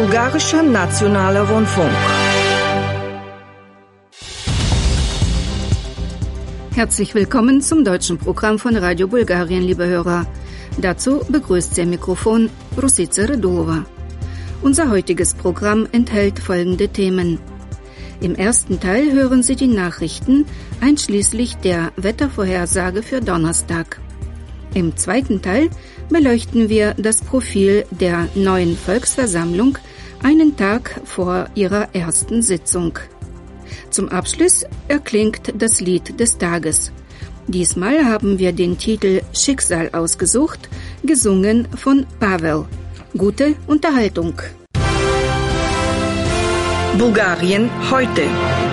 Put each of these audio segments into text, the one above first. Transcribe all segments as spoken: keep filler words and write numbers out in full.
Bulgarischer Nationaler Rundfunk. Herzlich willkommen zum deutschen Programm von Radio Bulgarien, liebe Hörer. Dazu begrüßt Sie am Mikrofon Rusica Radulova. Unser heutiges Programm enthält folgende Themen. Im ersten Teil hören Sie die Nachrichten, einschließlich der Wettervorhersage für Donnerstag. Im zweiten Teil beleuchten wir das Profil der neuen Volksversammlung einen Tag vor ihrer ersten Sitzung. Zum Abschluss erklingt das Lied des Tages. Diesmal haben wir den Titel Schicksal ausgesucht, gesungen von Pavel. Gute Unterhaltung. Bulgarien heute.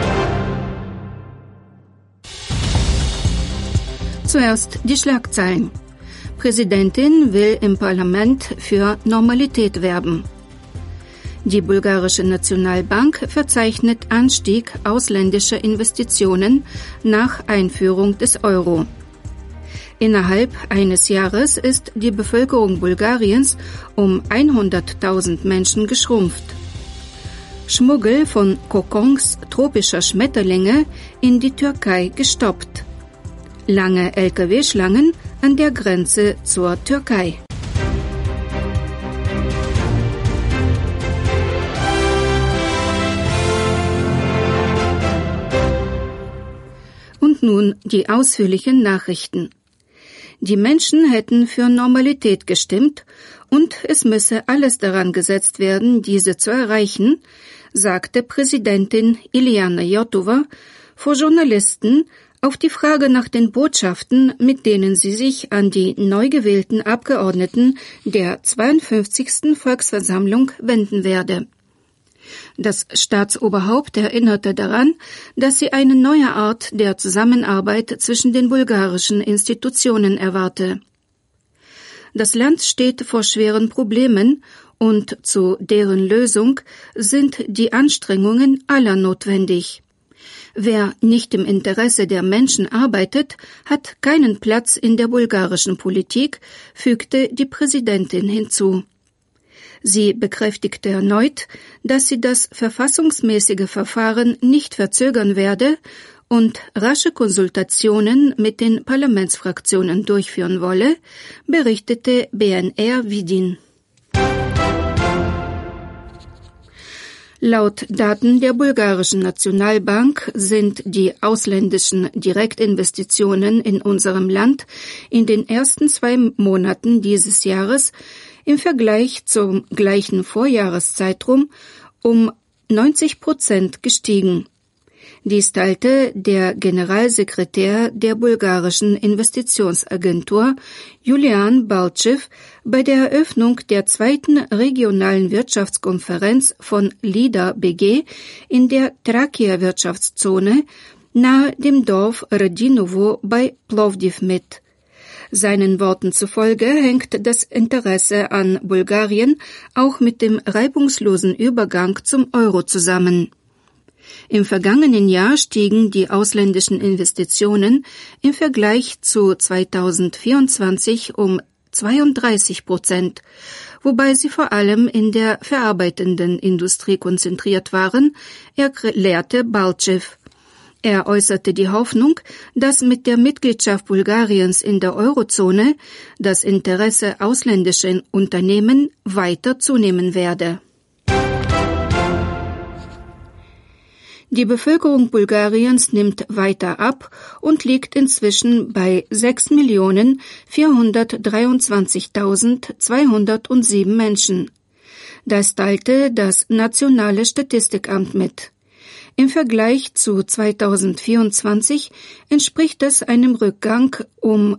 Zuerst die Schlagzeilen. Präsidentin will im Parlament für Normalität werben. Die bulgarische Nationalbank verzeichnet Anstieg ausländischer Investitionen nach Einführung des Euro. Innerhalb eines Jahres ist die Bevölkerung Bulgariens um hunderttausend Menschen geschrumpft. Schmuggel von Kokons tropischer Schmetterlinge in die Türkei gestoppt. Lange L K W-Schlangen an der Grenze zur Türkei. Und nun die ausführlichen Nachrichten. Die Menschen hätten für Normalität gestimmt und es müsse alles daran gesetzt werden, diese zu erreichen, sagte Präsidentin Iliana Iotova vor Journalisten auf die Frage nach den Botschaften, mit denen sie sich an die neu gewählten Abgeordneten der zweiundfünfzigsten Volksversammlung wenden werde. Das Staatsoberhaupt erinnerte daran, dass sie eine neue Art der Zusammenarbeit zwischen den bulgarischen Institutionen erwarte. Das Land steht vor schweren Problemen und zu deren Lösung sind die Anstrengungen aller notwendig. Wer nicht im Interesse der Menschen arbeitet, hat keinen Platz in der bulgarischen Politik, fügte die Präsidentin hinzu. Sie bekräftigte erneut, dass sie das verfassungsmäßige Verfahren nicht verzögern werde und rasche Konsultationen mit den Parlamentsfraktionen durchführen wolle, berichtete B N R Vidin. Laut Daten der bulgarischen Nationalbank sind die ausländischen Direktinvestitionen in unserem Land in den ersten zwei Monaten dieses Jahres im Vergleich zum gleichen Vorjahreszeitraum um neunzig Prozent gestiegen. Dies teilte der Generalsekretär der bulgarischen Investitionsagentur Julian Balcev bei der Eröffnung der zweiten regionalen Wirtschaftskonferenz von LIDA B G in der Trakia-Wirtschaftszone nahe dem Dorf Radinovo bei Plovdiv mit. Seinen Worten zufolge hängt das Interesse an Bulgarien auch mit dem reibungslosen Übergang zum Euro zusammen. Im vergangenen Jahr stiegen die ausländischen Investitionen im Vergleich zu zweitausendvierundzwanzig um zweiunddreißig Prozent, wobei sie vor allem in der verarbeitenden Industrie konzentriert waren, erklärte Balcev. Er äußerte die Hoffnung, dass mit der Mitgliedschaft Bulgariens in der Eurozone das Interesse ausländischer Unternehmen weiter zunehmen werde. Die Bevölkerung Bulgariens nimmt weiter ab und liegt inzwischen bei sechs Millionen vierhundertdreiundzwanzigtausendzweihundertsieben Menschen. Das teilte das Nationale Statistikamt mit. Im Vergleich zu zweitausendvierundzwanzig entspricht das einem Rückgang um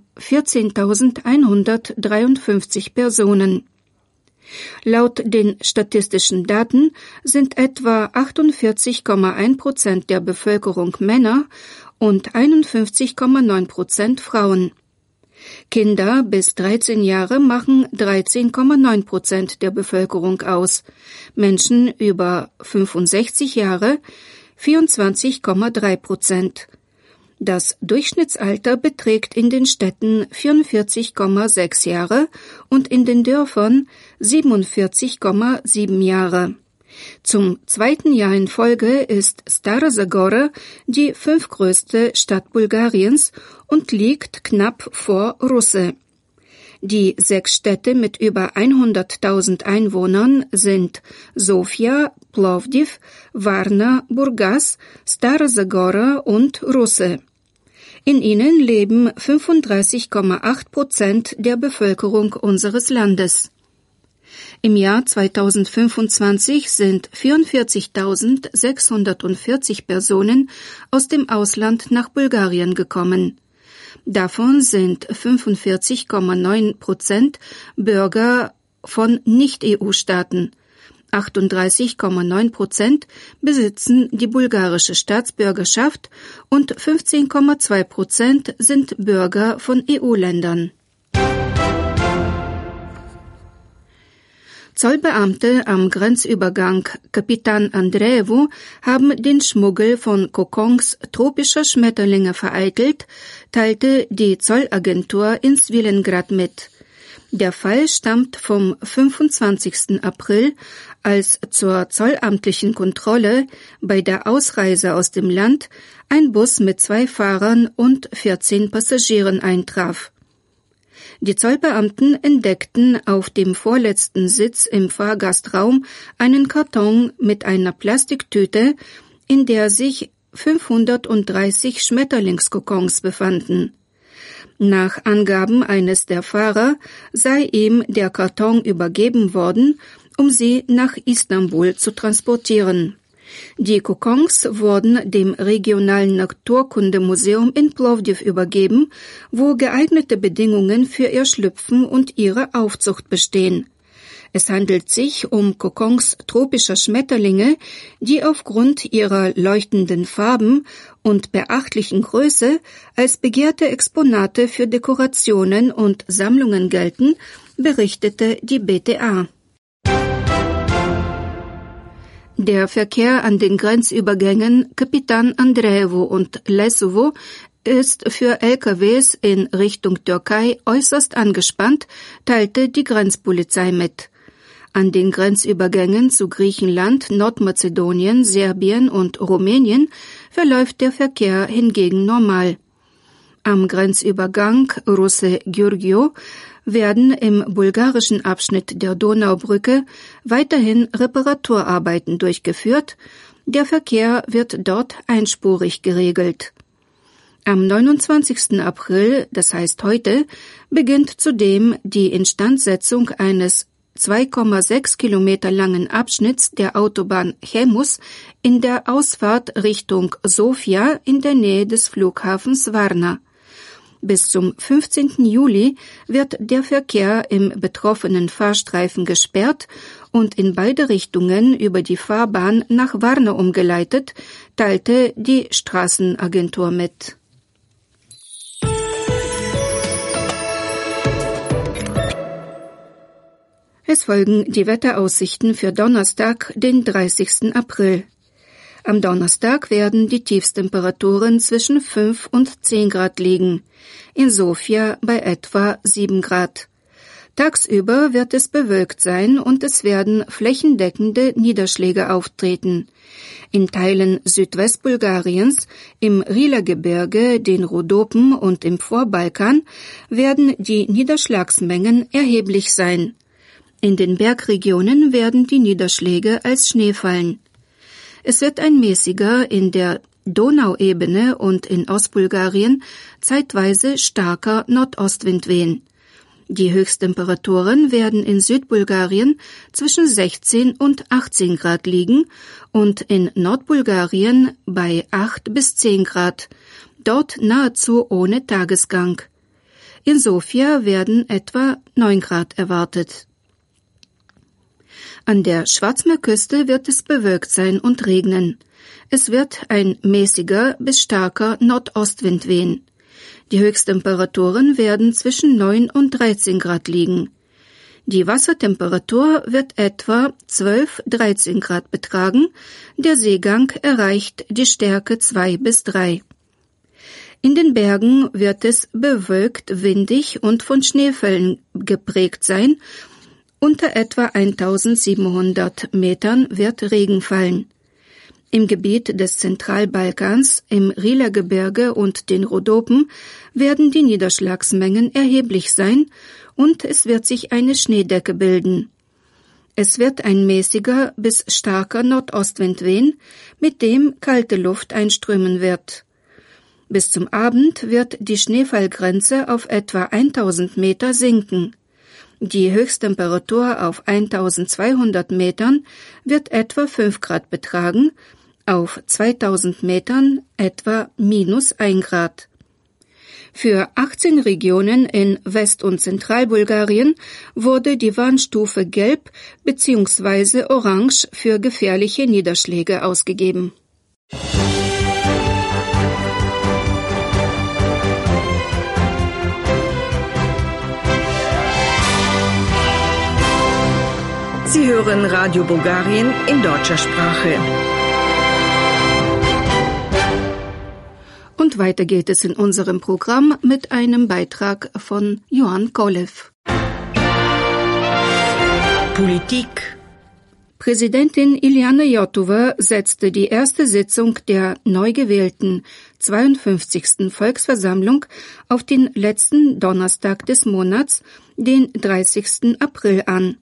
vierzehntausendeinhundertdreiundfünfzig Personen. Laut den statistischen Daten sind etwa achtundvierzig Komma eins Prozent der Bevölkerung Männer und einundfünfzig Komma neun Prozent Frauen. Kinder bis dreizehn Jahre machen dreizehn Komma neun Prozent der Bevölkerung aus, Menschen über fünfundsechzig Jahre vierundzwanzig Komma drei Prozent. Das Durchschnittsalter beträgt in den Städten vierundvierzig Komma sechs Jahre und in den Dörfern siebenundvierzig Komma sieben Jahre. Zum zweiten Jahr in Folge ist Stara Zagora die fünftgrößte Stadt Bulgariens und liegt knapp vor Russe. Die sechs Städte mit über hunderttausend Einwohnern sind Sofia, Plovdiv, Varna, Burgas, Stara Zagora und Russe. In ihnen leben fünfunddreißig Komma acht Prozent der Bevölkerung unseres Landes. Im Jahr zweitausendfünfundzwanzig sind vierundvierzigtausendsechshundertvierzig Personen aus dem Ausland nach Bulgarien gekommen. Davon sind fünfundvierzig Komma neun Prozent Bürger von Nicht-E U-Staaten. achtunddreißig Komma neun Prozent besitzen die bulgarische Staatsbürgerschaft und fünfzehn Komma zwei Prozent sind Bürger von E U-Ländern. Zollbeamte am Grenzübergang Kapitan Andreevo haben den Schmuggel von Kokons tropischer Schmetterlinge vereitelt, teilte die Zollagentur in Svilengrad mit. Der Fall stammt vom fünfundzwanzigsten April, als zur zollamtlichen Kontrolle bei der Ausreise aus dem Land ein Bus mit zwei Fahrern und vierzehn Passagieren eintraf. Die Zollbeamten entdeckten auf dem vorletzten Sitz im Fahrgastraum einen Karton mit einer Plastiktüte, in der sich fünfhundertdreißig Schmetterlingskokons befanden. Nach Angaben eines der Fahrer sei ihm der Karton übergeben worden, um sie nach Istanbul zu transportieren. Die Kokons wurden dem regionalen Naturkundemuseum in Plovdiv übergeben, wo geeignete Bedingungen für ihr Schlüpfen und ihre Aufzucht bestehen. Es handelt sich um Kokons tropischer Schmetterlinge, die aufgrund ihrer leuchtenden Farben und beachtlichen Größe als begehrte Exponate für Dekorationen und Sammlungen gelten, berichtete die B T A. Der Verkehr an den Grenzübergängen Kapitan Andreevo und Lesovo ist für L K Ws in Richtung Türkei äußerst angespannt, teilte die Grenzpolizei mit. An den Grenzübergängen zu Griechenland, Nordmazedonien, Serbien und Rumänien verläuft der Verkehr hingegen normal. Am Grenzübergang Russe-Giurgiu werden im bulgarischen Abschnitt der Donaubrücke weiterhin Reparaturarbeiten durchgeführt. Der Verkehr wird dort einspurig geregelt. Am neunundzwanzigsten April, das heißt heute, beginnt zudem die Instandsetzung eines zwei Komma sechs Kilometer langen Abschnitts der Autobahn Chemus in der Ausfahrt Richtung Sofia in der Nähe des Flughafens Varna. Bis zum fünfzehnten Juli wird der Verkehr im betroffenen Fahrstreifen gesperrt und in beide Richtungen über die Fahrbahn nach Varna umgeleitet, teilte die Straßenagentur mit. Es folgen die Wetteraussichten für Donnerstag, den dreißigsten April. Am Donnerstag werden die Tiefstemperaturen zwischen fünf und zehn Grad liegen, in Sofia bei etwa sieben Grad. Tagsüber wird es bewölkt sein und es werden flächendeckende Niederschläge auftreten. In Teilen Südwestbulgariens, im Rila-Gebirge, den Rhodopen und im Vorbalkan werden die Niederschlagsmengen erheblich sein. In den Bergregionen werden die Niederschläge als Schnee fallen. Es wird ein mäßiger in der Donauebene und in Ostbulgarien zeitweise starker Nordostwind wehen. Die Höchsttemperaturen werden in Südbulgarien zwischen sechzehn und achtzehn Grad liegen und in Nordbulgarien bei acht bis zehn Grad, dort nahezu ohne Tagesgang. In Sofia werden etwa neun Grad erwartet. An der Schwarzmeerküste wird es bewölkt sein und regnen. Es wird ein mäßiger bis starker Nordostwind wehen. Die Höchsttemperaturen werden zwischen neun und dreizehn Grad liegen. Die Wassertemperatur wird etwa zwölf bis dreizehn Grad betragen. Der Seegang erreicht die Stärke zwei bis drei. In den Bergen wird es bewölkt, windig und von Schneefällen geprägt sein Unter etwa eintausendsiebenhundert Metern wird Regen fallen. Im Gebiet des Zentralbalkans, im Rila-Gebirge und den Rhodopen werden die Niederschlagsmengen erheblich sein und es wird sich eine Schneedecke bilden. Es wird ein mäßiger bis starker Nordostwind wehen, mit dem kalte Luft einströmen wird. Bis zum Abend wird die Schneefallgrenze auf etwa eintausend Meter sinken. Die Höchsttemperatur auf eintausendzweihundert Metern wird etwa fünf Grad betragen, auf zweitausend Metern etwa minus ein Grad. Für achtzehn Regionen in West- und Zentralbulgarien wurde die Warnstufe Gelb bzw. Orange für gefährliche Niederschläge ausgegeben. Sie hören Radio Bulgarien in deutscher Sprache. Und weiter geht es in unserem Programm mit einem Beitrag von Johann Kolev. Politik. Präsidentin Iliana Iotova setzte die erste Sitzung der neu gewählten zweiundfünfzigsten Volksversammlung auf den letzten Donnerstag des Monats, den dreißigsten April an.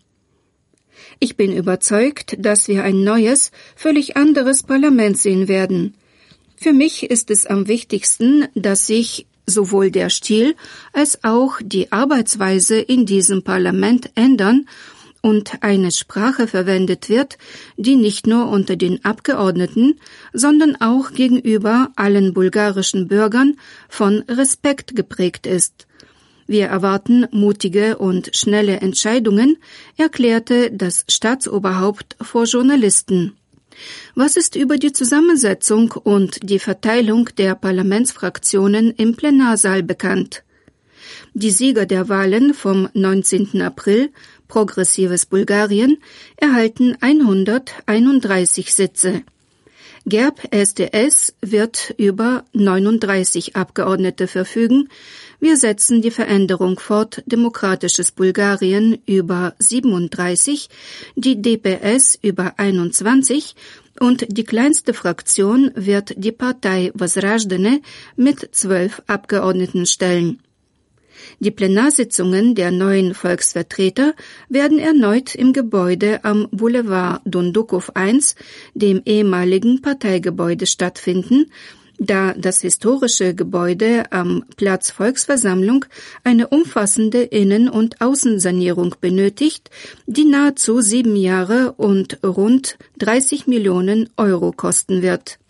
Ich bin überzeugt, dass wir ein neues, völlig anderes Parlament sehen werden. Für mich ist es am wichtigsten, dass sich sowohl der Stil als auch die Arbeitsweise in diesem Parlament ändern und eine Sprache verwendet wird, die nicht nur unter den Abgeordneten, sondern auch gegenüber allen bulgarischen Bürgern von Respekt geprägt ist. Wir erwarten mutige und schnelle Entscheidungen, erklärte das Staatsoberhaupt vor Journalisten. Was ist über die Zusammensetzung und die Verteilung der Parlamentsfraktionen im Plenarsaal bekannt? Die Sieger der Wahlen vom neunzehnten April, Progressives Bulgarien, erhalten hunderteinunddreißig Sitze. Gerb S D S wird über neununddreißig Abgeordnete verfügen. Wir setzen die Veränderung fort, Demokratisches Bulgarien über siebenunddreißig, die D P S über einundzwanzig und die kleinste Fraktion wird die Partei Возрождение mit zwölf Abgeordneten stellen. Die Plenarsitzungen der neuen Volksvertreter werden erneut im Gebäude am Boulevard Dundukov eins, dem ehemaligen Parteigebäude, stattfinden, da das historische Gebäude am Platz Volksversammlung eine umfassende Innen- und Außensanierung benötigt, die nahezu sieben Jahre und rund dreißig Millionen Euro kosten wird.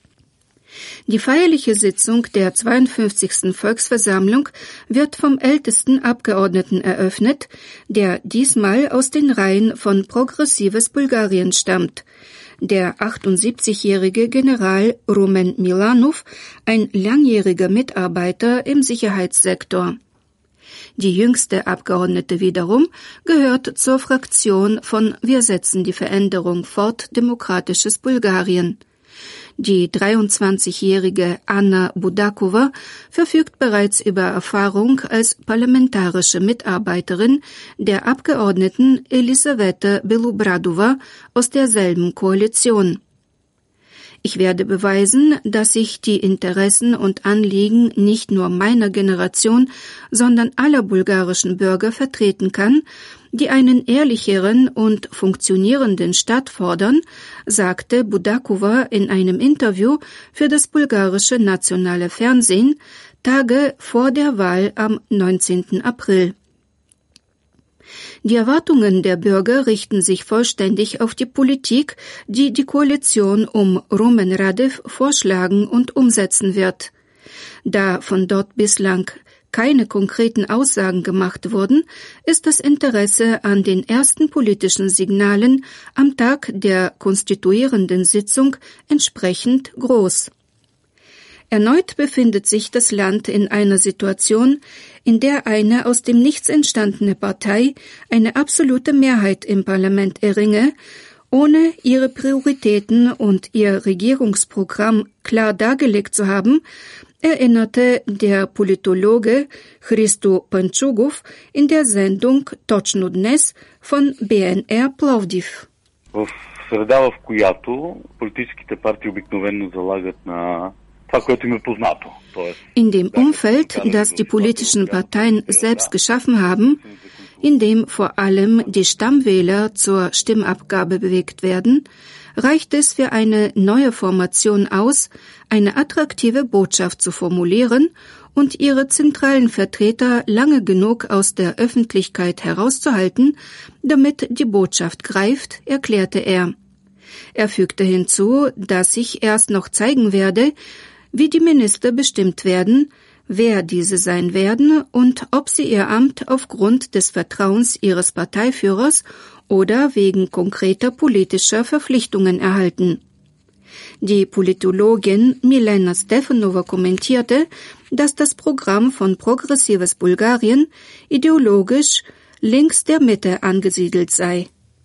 Die feierliche Sitzung der zweiundfünfzigsten Volksversammlung wird vom ältesten Abgeordneten eröffnet, der diesmal aus den Reihen von Progressives Bulgarien stammt. Der achtundsiebzigjährige General Rumen Milanov, ein langjähriger Mitarbeiter im Sicherheitssektor. Die jüngste Abgeordnete wiederum gehört zur Fraktion von Wir setzen die Veränderung fort, Demokratisches Bulgarien. Die dreiundzwanzigjährige Anna Budakova verfügt bereits über Erfahrung als parlamentarische Mitarbeiterin der Abgeordneten Elisaveta Belobradova aus derselben Koalition. Ich werde beweisen, dass ich die Interessen und Anliegen nicht nur meiner Generation, sondern aller bulgarischen Bürger vertreten kann, die einen ehrlicheren und funktionierenden Staat fordern, sagte Budakova in einem Interview für das bulgarische nationale Fernsehen Tage vor der Wahl am neunzehnten April. Die Erwartungen der Bürger richten sich vollständig auf die Politik, die die Koalition um Rumen Radev vorschlagen und umsetzen wird. Da von dort bislang keine konkreten Aussagen gemacht wurden, ist das Interesse an den ersten politischen Signalen am Tag der konstituierenden Sitzung entsprechend groß. Erneut befindet sich das Land in einer Situation, in der eine aus dem Nichts entstandene Partei eine absolute Mehrheit im Parlament erringe Ohne ihre Prioritäten und ihr Regierungsprogramm klar dargelegt zu haben, erinnerte der Politologe Hristo Panchugov in der Sendung Точно днес von B N R Plovdiv. В среда, в която политическите партии обикновено залагат на това, което им е познато. In dem Umfeld, das die politischen Parteien selbst geschaffen haben, in dem vor allem die Stammwähler zur Stimmabgabe bewegt werden, reicht es für eine neue Formation aus, eine attraktive Botschaft zu formulieren und ihre zentralen Vertreter lange genug aus der Öffentlichkeit herauszuhalten, damit die Botschaft greift, erklärte er. Er fügte hinzu, dass sich erst noch zeigen werde, wie die Minister bestimmt werden, wer diese sein werden und ob sie ihr Amt aufgrund des Vertrauens ihres Parteiführers oder wegen konkreter politischer Verpflichtungen erhalten. Die Politologin Milena Stefanova kommentierte, dass das Programm von Progressives Bulgarien ideologisch links der Mitte angesiedelt sei.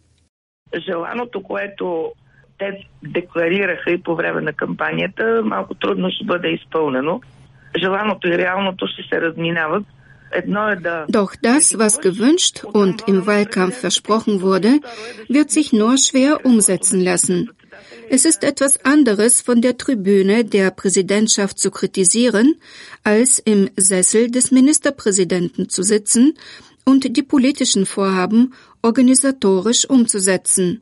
Желаното, което те декларираха и по време на кампанията, малко трудно ще бъде изпълнено. Желаното и реалното ще се разминават. Doch das, was gewünscht und im Wahlkampf versprochen wurde, wird sich nur schwer umsetzen lassen. Es ist etwas anderes, von der Tribüne der Präsidentschaft zu kritisieren, als im Sessel des Ministerpräsidenten zu sitzen und die politischen Vorhaben organisatorisch umzusetzen.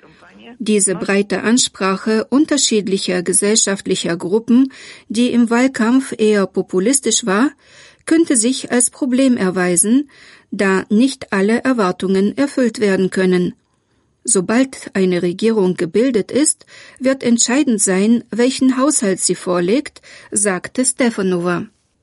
Diese breite Ansprache unterschiedlicher gesellschaftlicher Gruppen, die im Wahlkampf eher populistisch war, könnte sich als Problem erweisen, da nicht alle Erwartungen erfüllt werden können. Sobald eine Regierung gebildet ist, wird entscheidend sein, welchen Haushalt sie vorlegt, sagte Stefanova.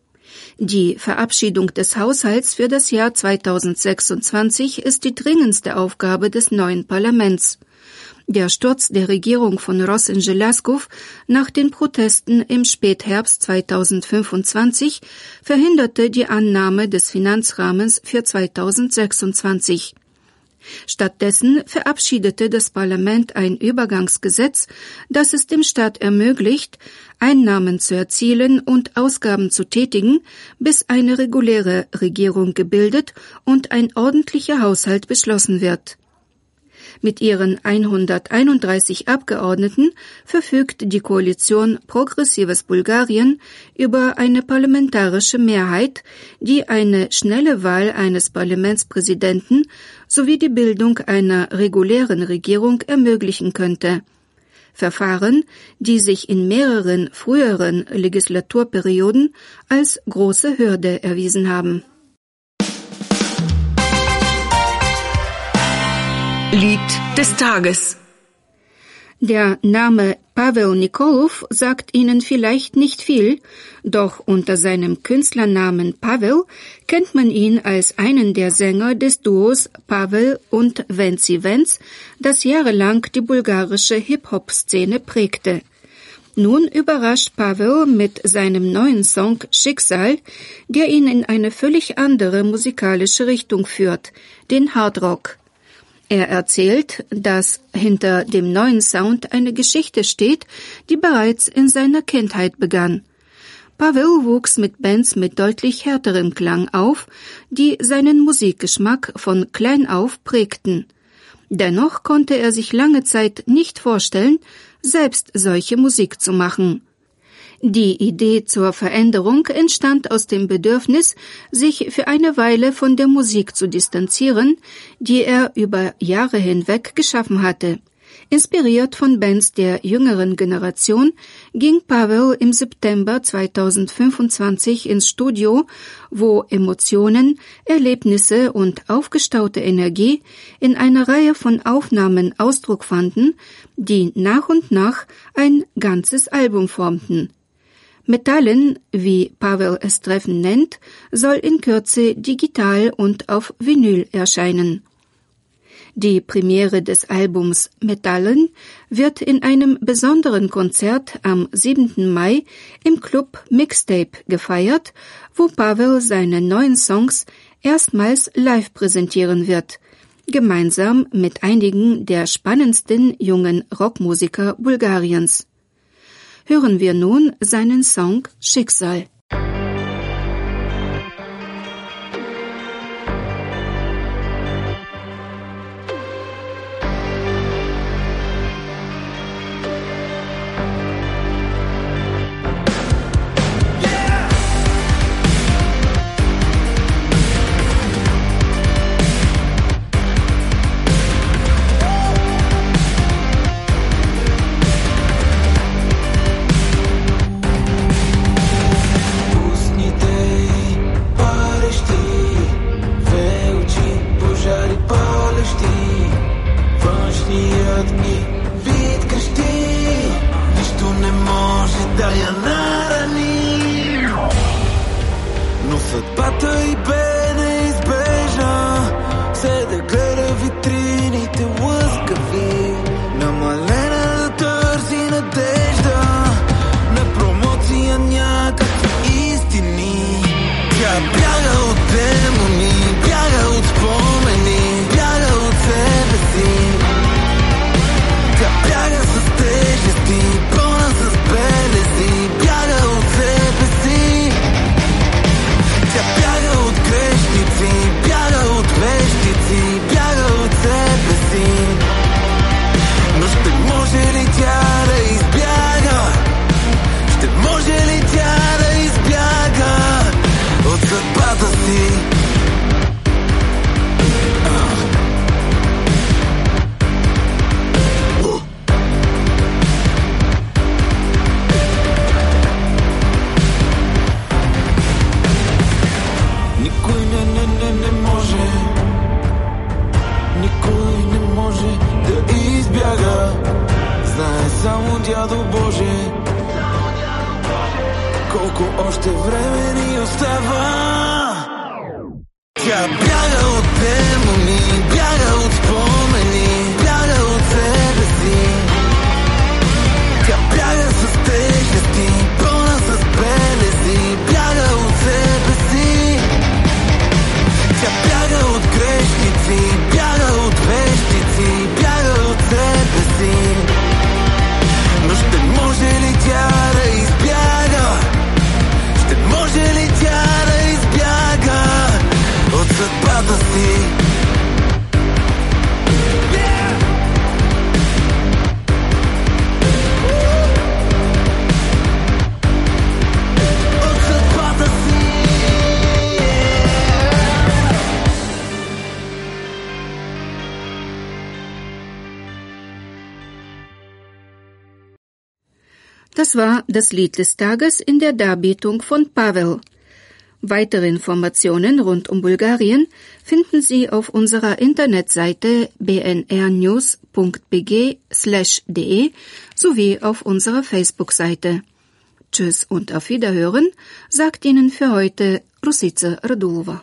Die Verabschiedung des Haushalts für das Jahr zweitausendsechsundzwanzig ist die dringendste Aufgabe des neuen Parlaments. Der Sturz der Regierung von Rosen Želaskov nach den Protesten im Spätherbst zweitausendfünfundzwanzig verhinderte die Annahme des Finanzrahmens für zweitausendsechsundzwanzig. Stattdessen verabschiedete das Parlament ein Übergangsgesetz, das es dem Staat ermöglicht, Einnahmen zu erzielen und Ausgaben zu tätigen, bis eine reguläre Regierung gebildet und ein ordentlicher Haushalt beschlossen wird. Mit ihren hunderteinunddreißig Abgeordneten verfügt die Koalition Progressives Bulgarien über eine parlamentarische Mehrheit, die eine schnelle Wahl eines Parlamentspräsidenten sowie die Bildung einer regulären Regierung ermöglichen könnte. Verfahren, die sich in mehreren früheren Legislaturperioden als große Hürde erwiesen haben. Lied des Tages. Der Name Pavel Nikolov sagt Ihnen vielleicht nicht viel, doch unter seinem Künstlernamen Pavel kennt man ihn als einen der Sänger des Duos Pavel und Venci Venc, das jahrelang die bulgarische Hip-Hop-Szene prägte. Nun überrascht Pavel mit seinem neuen Song Schicksal, der ihn in eine völlig andere musikalische Richtung führt, den Hardrock. Er erzählt, dass hinter dem neuen Sound eine Geschichte steht, die bereits in seiner Kindheit begann. Pavel wuchs mit Bands mit deutlich härterem Klang auf, die seinen Musikgeschmack von klein auf prägten. Dennoch konnte er sich lange Zeit nicht vorstellen, selbst solche Musik zu machen. Die Idee zur Veränderung entstand aus dem Bedürfnis, sich für eine Weile von der Musik zu distanzieren, die er über Jahre hinweg geschaffen hatte. Inspiriert von Bands der jüngeren Generation ging Pavel im September zweitausendfünfundzwanzig ins Studio, wo Emotionen, Erlebnisse und aufgestaute Energie in einer Reihe von Aufnahmen Ausdruck fanden, die nach und nach ein ganzes Album formten. Metallen, wie Pavel es treffend nennt, soll in Kürze digital und auf Vinyl erscheinen. Die Premiere des Albums Metallen wird in einem besonderen Konzert am siebten Mai im Club Mixtape gefeiert, wo Pavel seine neuen Songs erstmals live präsentieren wird. gemeinsam mit einigen der spannendsten jungen Rockmusiker Bulgariens. Hören wir nun seinen Song Schicksal. Das war das Lied des Tages in der Darbietung von Pavel. Weitere Informationen rund um Bulgarien finden Sie auf unserer Internetseite b n r news punkt b g slash d e sowie auf unserer Facebook-Seite. Tschüss und auf Wiederhören, sagt Ihnen für heute Rusica Radulova.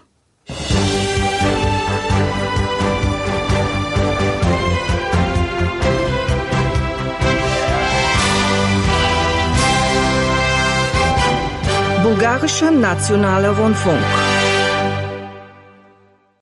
Bulgarischer Nationaler Rundfunk